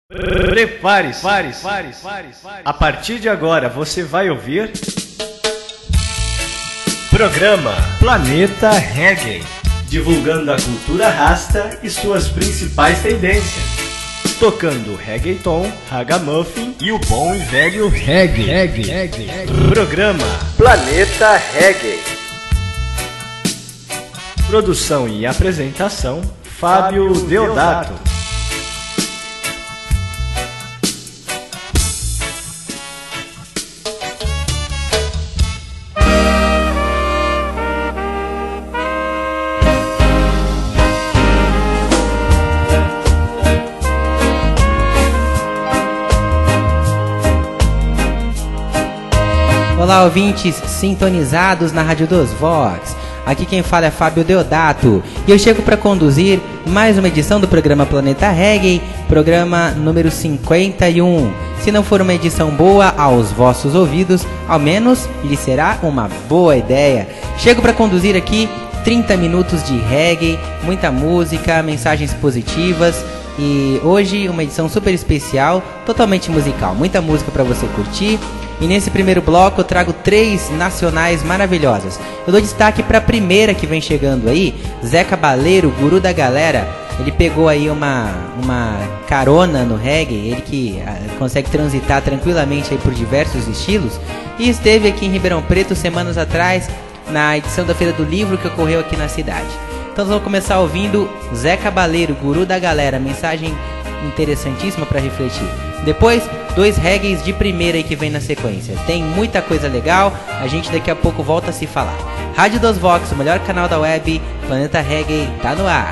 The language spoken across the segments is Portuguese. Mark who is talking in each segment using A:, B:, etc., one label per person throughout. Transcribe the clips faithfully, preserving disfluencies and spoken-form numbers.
A: Prepare-se, pare, pare, pare, pare. A partir de agora você vai ouvir Programa Planeta Reggae, divulgando a cultura rasta e suas principais tendências, tocando reggaeton, ragamuffin e o bom e velho reggae. reggae, reggae, reggae. Programa Planeta Reggae. Produção e apresentação Fábio, Fábio Deodato. Deodato.
B: Olá, ouvintes sintonizados na Rádio dos Vox. Aqui quem fala é Fábio Deodato e eu chego para conduzir mais uma edição do programa Planeta Reggae, programa número cinquenta e um. Se não for uma edição boa aos vossos ouvidos, ao menos lhe será uma boa ideia. Chego para conduzir aqui trinta minutos de reggae, muita música, mensagens positivas. E hoje uma edição super especial, totalmente musical, muita música para você curtir. E nesse primeiro bloco eu trago três nacionais maravilhosas. Eu dou destaque para a primeira que vem chegando aí, Zé Cabaleiro, guru da galera. Ele pegou aí uma, uma carona no reggae, ele que uh, consegue transitar tranquilamente aí por diversos estilos. E esteve aqui em Ribeirão Preto semanas atrás, na edição da Feira do Livro que ocorreu aqui na cidade. Então nós vamos começar ouvindo Zé Cabaleiro, guru da galera, mensagem interessantíssima para refletir. Depois, dois reggaes de primeira aí que vem na sequência. Tem muita coisa legal, a gente daqui a pouco volta a se falar. Rádio dos Vox, o melhor canal da web, Planeta Reggae, tá no ar.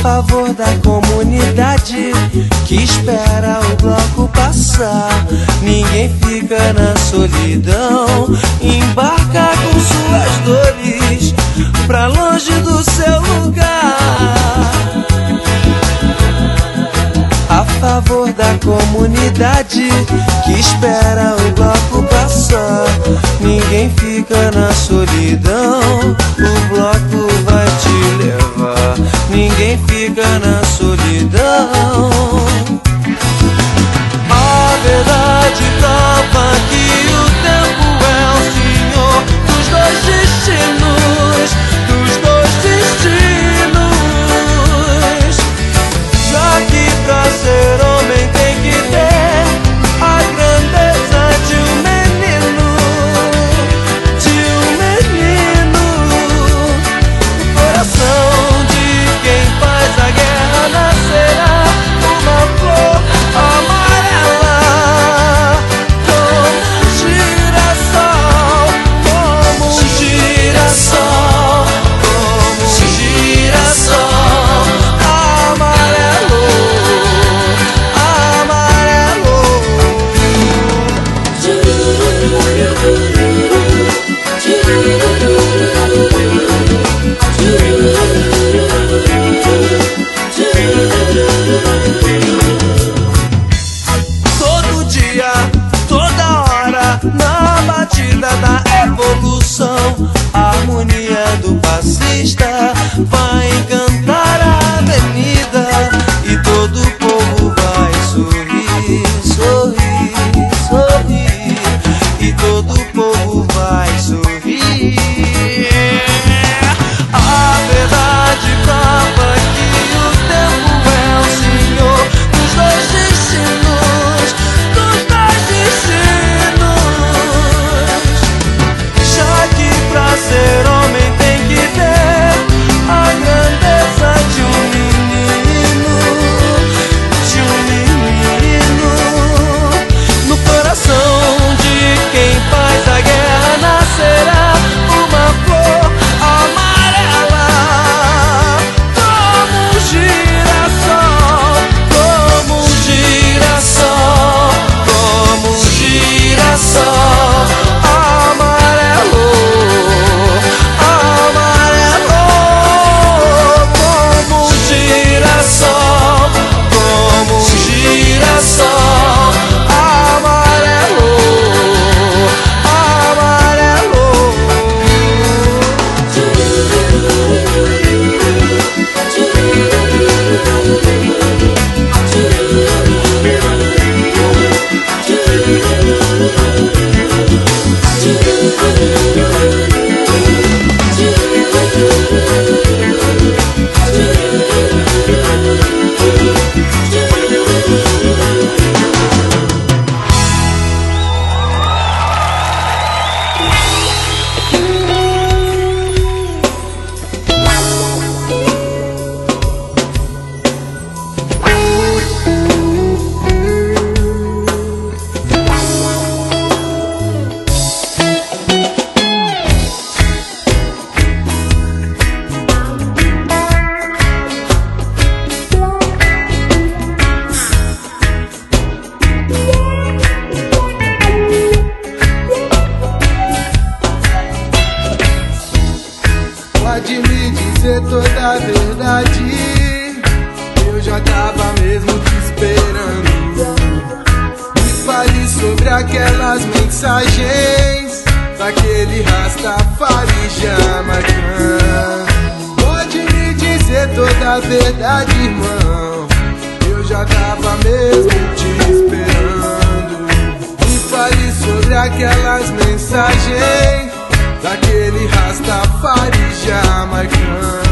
C: favor da comunidade que espera o bloco passar. Ninguém fica na solidão, embarca com suas dores pra longe do seu lugar. A favor da comunidade que espera o bloco passar. Ninguém fica na solidão, o bloco vai te levar. Ninguém fica na solidão. A verdade prova que o tempo é o senhor dos dois destinos, dos dois destinos. Já que pra ser homem tem que ter a grandeza de um menino, de um menino. O coração de quem faz a guerra nascerá uma flor amarela, como um girassol, como um girassol, como um girassol amarelo, amarelo. Todo dia, toda hora, na batida da evolução, a harmonia do passista vai encantar a avenida e todo o povo vai sorrir, sorrir, sorrir, e todo o povo vai sorrir. A verdade prova que o tempo é o senhor dos dois destinos, dos dois destinos. Já que pra ser homem tem que ter a grandeza de um menino, de um menino. No coração de quem faz a guerra nascerá uma flor amarela, como um girassol, como um girassol, como um girassol amarelo, amarelo, como um girassol, como um girassol amarelo, amarelo. Pode me dizer toda a verdade, eu já tava mesmo te esperando. Me fale sobre aquelas mensagens daquele Rastafari jamaicano. Pode me dizer toda a verdade, irmão, eu já tava mesmo te esperando. Me fale sobre aquelas mensagens daquele Rastafari jamaicano.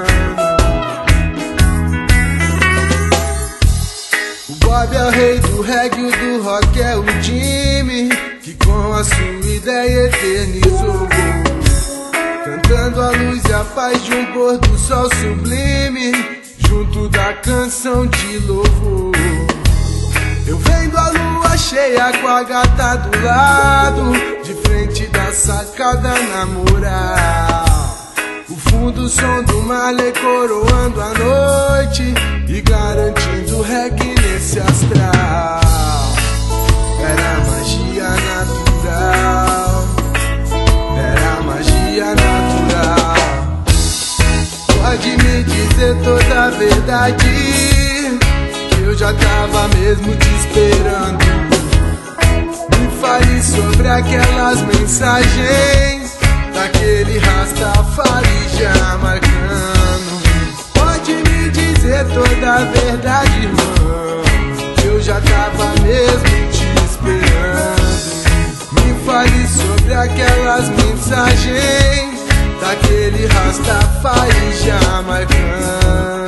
C: O Bob é o rei do reggae, o do rock é o Jimmy, que com a sua ideia eternizou, cantando a luz e a paz de um pôr do sol sublime, junto da canção de louvor. Eu vendo a lua cheia com a gata do lado, de frente da sacada na moral. O fundo o som do Marley coroando a noite e garantindo reggae nesse astral. Era magia natural, era magia natural. Pode me dizer toda a verdade, que eu já tava mesmo te esperando. Me fale sobre aquelas mensagens daquele Rastafari jamaicano. Pode me dizer toda a verdade, irmão, que eu já tava mesmo te esperando. Me fale sobre aquelas mensagens daquele Rastafari jamaicano.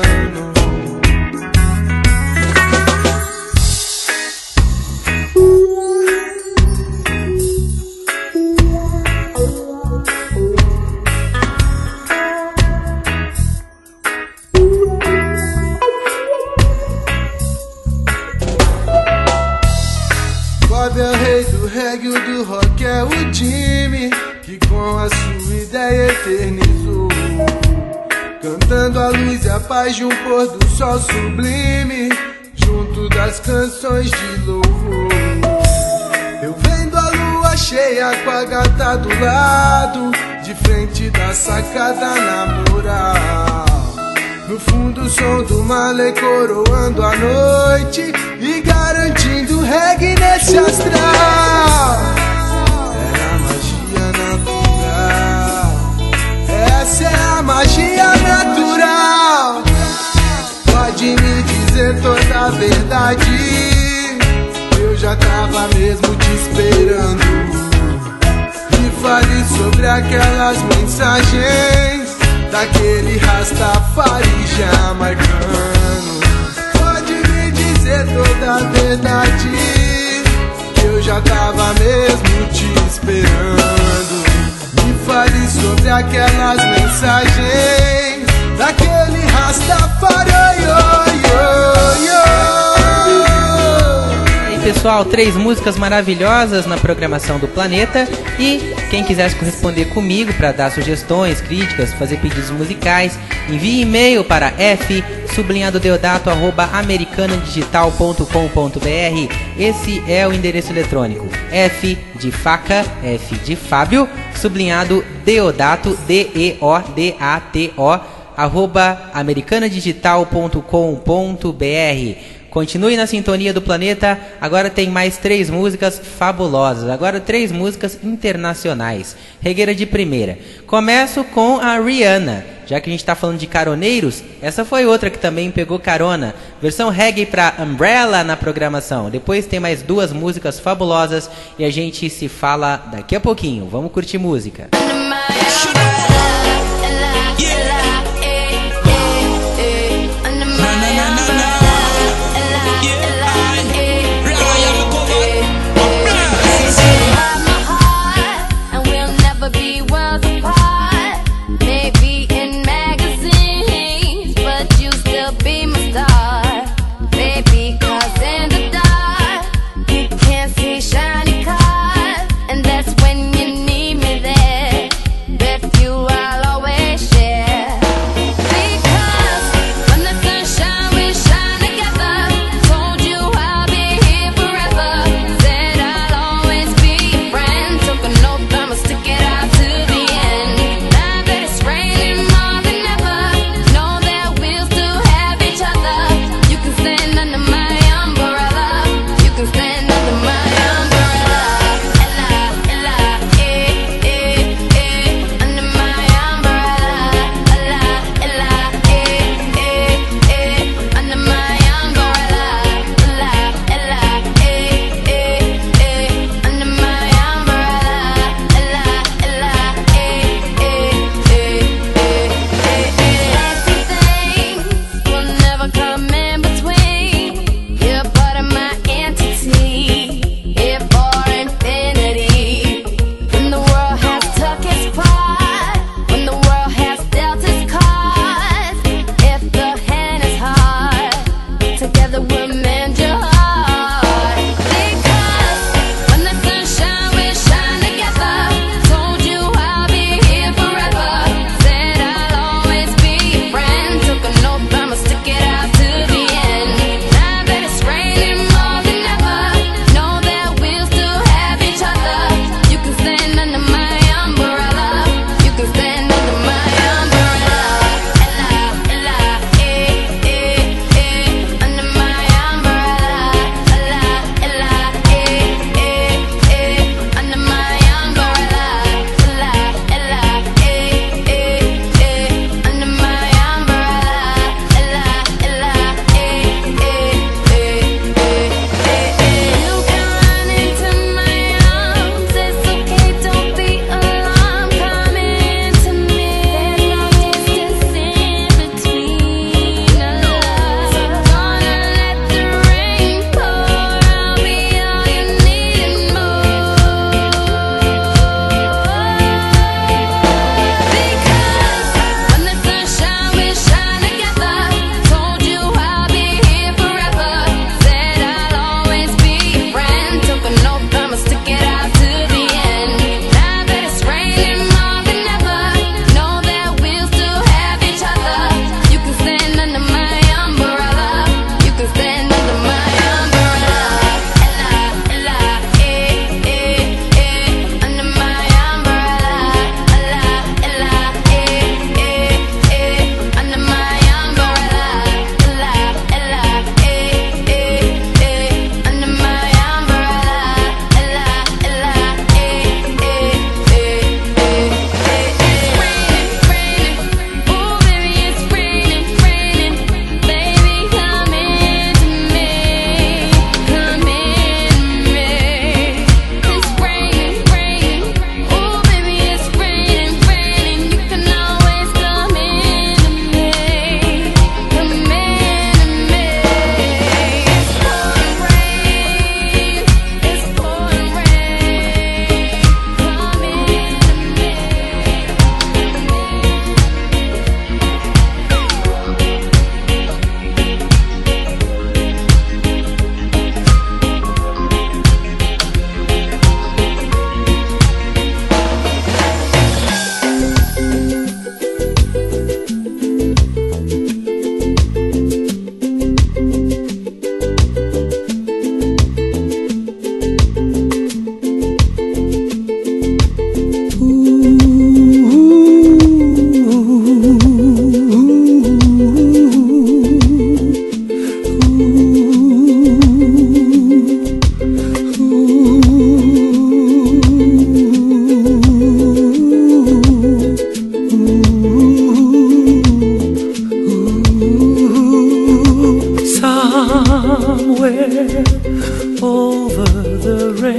C: Bob é o rei do reggae, o do rock é o Jimmy, que com a sua ideia eternizou, cantando a luz e a paz de um pôr do sol sublime, junto das canções de louvor. Eu vendo a lua cheia com a gata do lado, de frente da sacada na moral. No fundo o som do Marley coroando a noite e garantindo reggae nesse astral. Era magia natural, essa é a magia natural. Pode me dizer toda a verdade, eu já tava mesmo te esperando. Me fale sobre aquelas mensagens daquele Rastafari jamaicano. Pode me dizer toda a verdade, que eu já tava mesmo te esperando. Me fale sobre aquelas mensagens daquele Rastafari. Oh, oh, oh.
B: Pessoal, três músicas maravilhosas na programação do Planeta. E quem quisesse corresponder comigo para dar sugestões, críticas, fazer pedidos musicais, envie e-mail para f sublinhado deodato arroba americanadigital ponto com ponto br. Esse é o endereço eletrônico: f de faca, f de Fábio, sublinhado deodato, d e o d a t o arroba americanadigital ponto com ponto br. Continue na sintonia do Planeta. Agora tem mais três músicas fabulosas. Agora três músicas internacionais. Regueira de primeira. Começo com a Rihanna. Já que a gente está falando de caroneiros, essa foi outra que também pegou carona. Versão reggae para Umbrella na programação. Depois tem mais duas músicas fabulosas e a gente se fala daqui a pouquinho. Vamos curtir música.
D: Each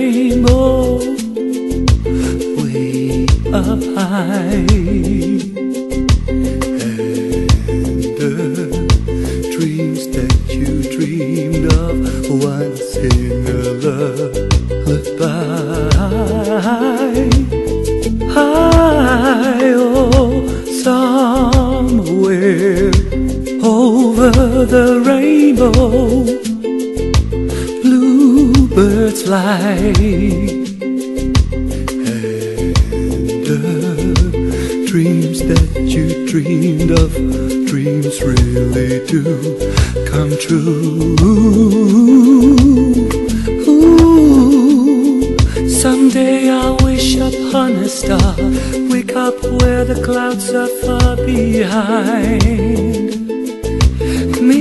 D: rainbow way up high, and the dreams that you dreamed of once in a lullaby. High, oh, somewhere over the rainbow, bluebirds fly, and the dreams that you dreamed of, dreams really do come true. Ooh, someday I'll wish upon a star, wake up where the clouds are far behind me,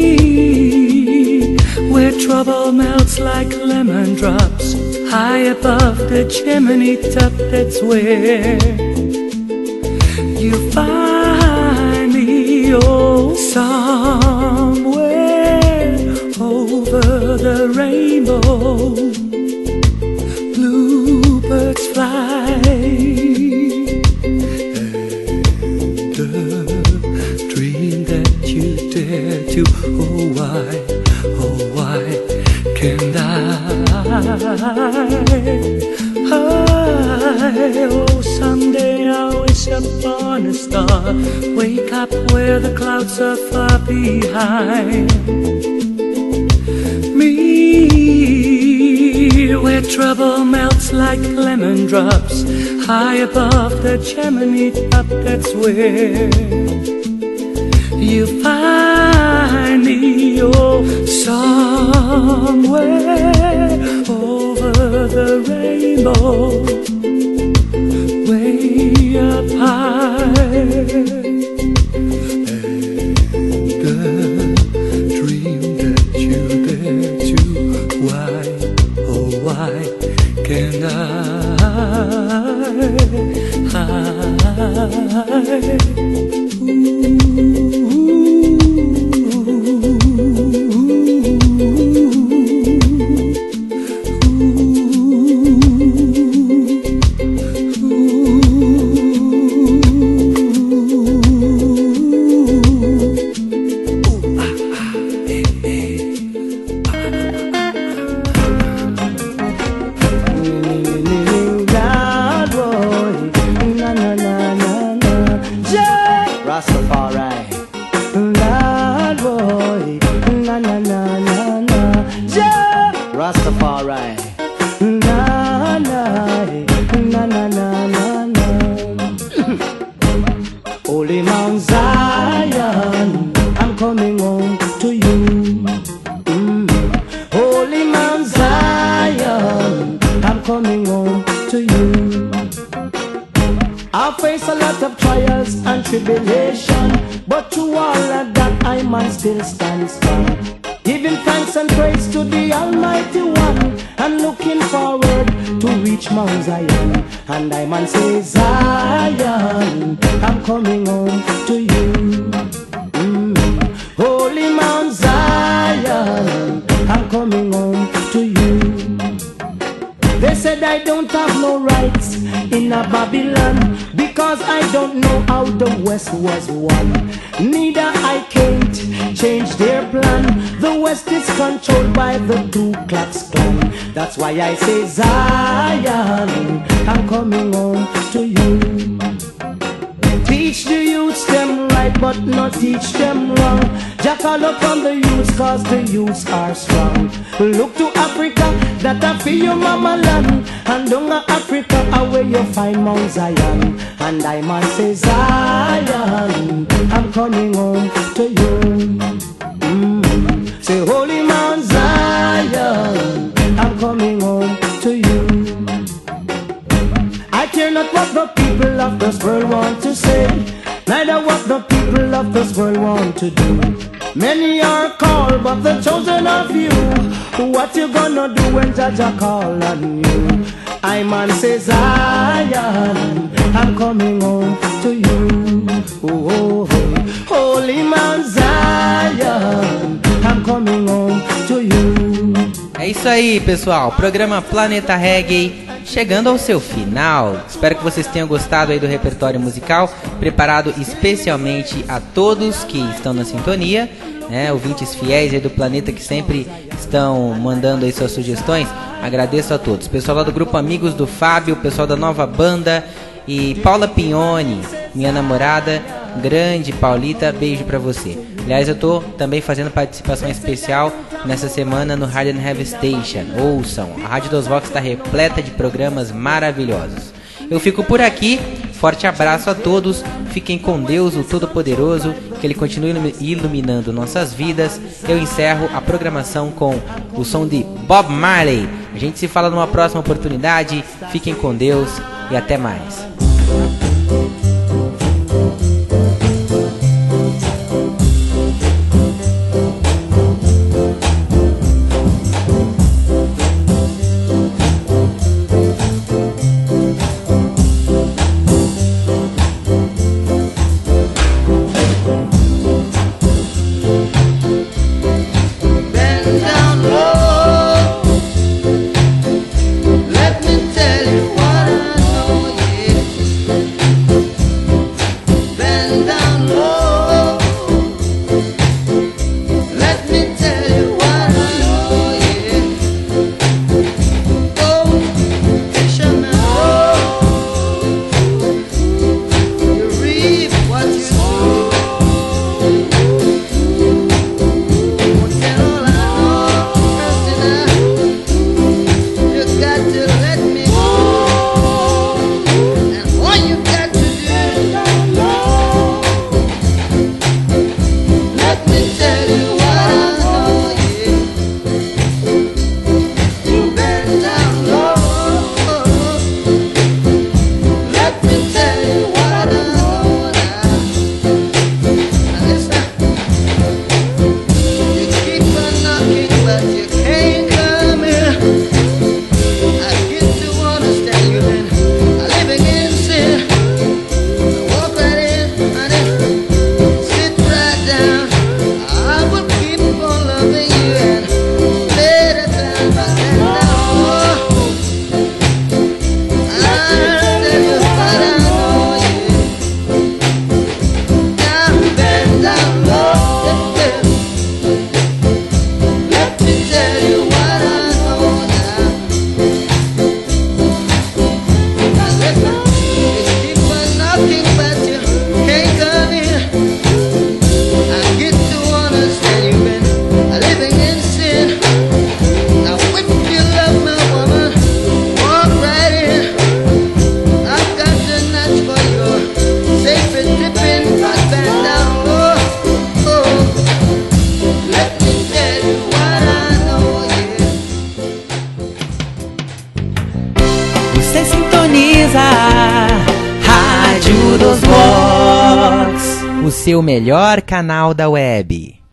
D: where trouble melts like lemon drops, high above the chimney top. That's where you find me, oh, somewhere over the rainbow, bluebirds fly, and the dream that you dare to, oh why, oh why can't I? I oh, someday I'll wish upon a star, wake up where the clouds are far behind me, where trouble melts like lemon drops, high above the chimney top. That's where you find me, oh, somewhere over the rainbow, way up high, and the dream that you dare to, why, oh why can't I?
E: Was one. Neither I can't change their plan. The West is controlled by the Ku Klux Klan. That's why I say, Zion, I'm coming home to you. Teach the youths them right, but not teach them wrong. Jackal up on the youths, cause the youths are strong. Look to Africa, that I feel your mama land. And down Africa, where you find Mount Zion. And I man say, Zion, I'm coming home to you. Mm. Say, Holy Mount Zion, I'm coming home to you. I care not what the people of this world want to say, neither what the people of this world want to do. Many are called, but the chosen of you. What you gonna do when Jaja call on you? I man say, Zion, I'm coming home to you. Oh, oh, oh. Holy Mount Zion, I'm coming home to you.
B: É isso aí, pessoal. Programa Planeta Reggae chegando ao seu final. Espero que vocês tenham gostado aí do repertório musical, preparado especialmente a todos que estão na sintonia, né, ouvintes fiéis aí do Planeta que sempre estão mandando aí suas sugestões. Agradeço a todos. Pessoal lá do grupo Amigos do Fábio, pessoal da nova banda e Paula Pignoni, minha namorada, grande Paulita, beijo pra você. Aliás, eu tô também fazendo participação especial nessa semana no Hard and Heavy Station. Ouçam, a Rádio dos Vox está repleta de programas maravilhosos. Eu fico por aqui, forte abraço a todos, fiquem com Deus, o Todo-Poderoso, que Ele continue iluminando nossas vidas. Eu encerro a programação com o som de Bob Marley. A gente se fala numa próxima oportunidade, fiquem com Deus e até mais. Rádio dos Vox, o seu melhor canal da web.